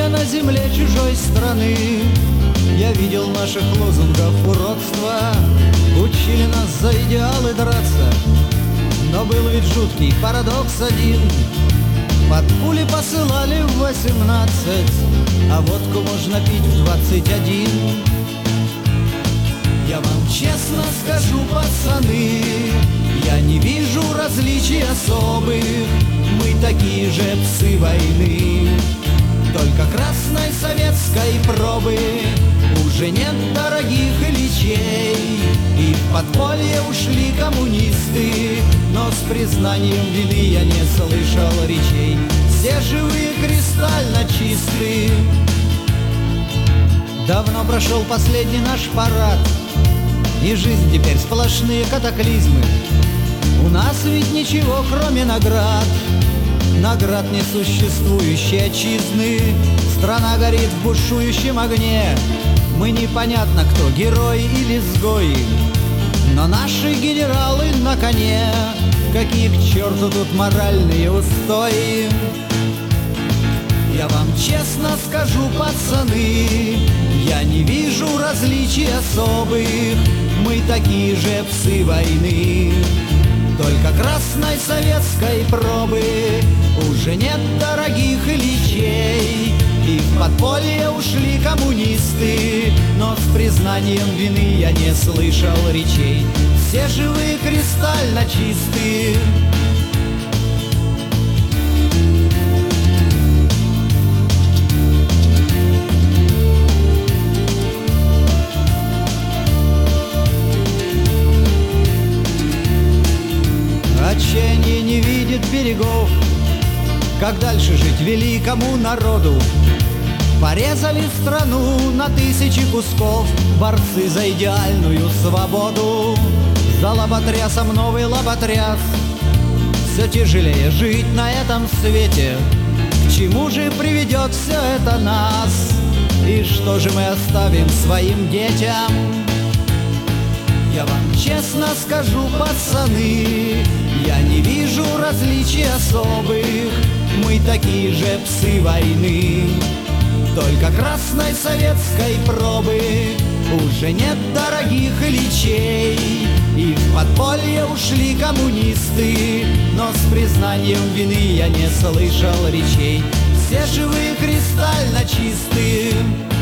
на земле чужой страны. Я видел наших лозунгов уродства, учили нас за идеалы драться. Но был ведь жуткий парадокс один: под пули посылали в 18, а водку можно пить в 21. Я вам честно скажу, пацаны, я не вижу различий особых. Мы такие же псы войны, только красной советской пробы уже нет дорогих личей. И в подполье ушли коммунисты, но с признанием вины я не слышал речей. Все живые кристально чисты. Давно прошел последний наш парад, и жизнь теперь сплошные катаклизмы. У нас ведь ничего, кроме наград, наград несуществующей отчизны. Страна горит в бушующем огне, мы непонятно кто, герой или изгой. Но наши генералы на коне, какие к черту тут моральные устои. Я вам честно скажу, пацаны, я не вижу различий особых. Мы такие же псы войны, только красной советской пробы уже нет дорогих личей. И в подполье ушли коммунисты, но с признанием вины я не слышал речей. Все живые кристально чисты. Отчаяние не видит берегов, как дальше жить великому народу. Порезали страну на тысячи кусков борцы за идеальную свободу. За лоботрясом новый лоботряс, все тяжелее жить на этом свете. К чему же приведет все это нас? И что же мы оставим своим детям? Я вам честно скажу, пацаны, я не вижу различий особых. Мы такие же псы войны, только красной советской пробы уже нет дорогих личей. И в подполье ушли коммунисты, но с признанием вины я не слышал речей. Все живые кристально чисты.